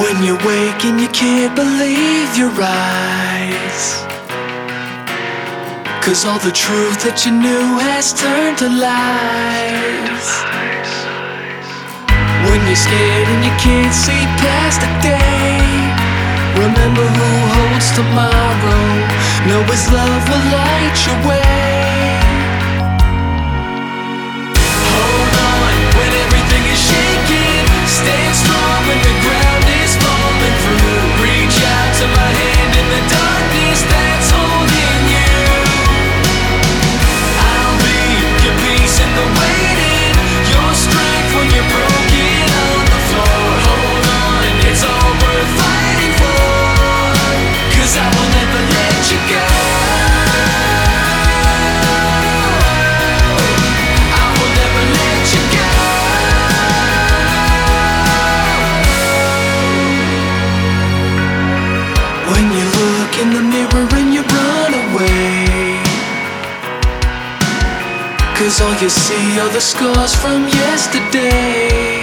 When you wake and you can't believe your eyes, 'cause all the truth that you knew has turned to lies. When you're scared and you can't see past the day, remember who holds tomorrow. Know His love will light your way. Hold on when everything is shaking. Stand strong when the ground is falling through. Reach out to my hand in the darkness that's holding you. I'll be your peace in the waiting, your strength when you're broken on the floor. Hold on, it's all worth fighting for, 'cause I will never let you go. I will never let you go. When you look in the mirror and you run away, 'cause all you see are the scars from yesterday.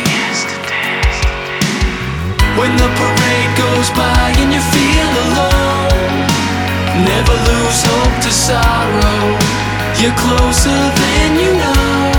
When the parade goes by and you feel alone, never lose hope to sorrow. You're closer than you know.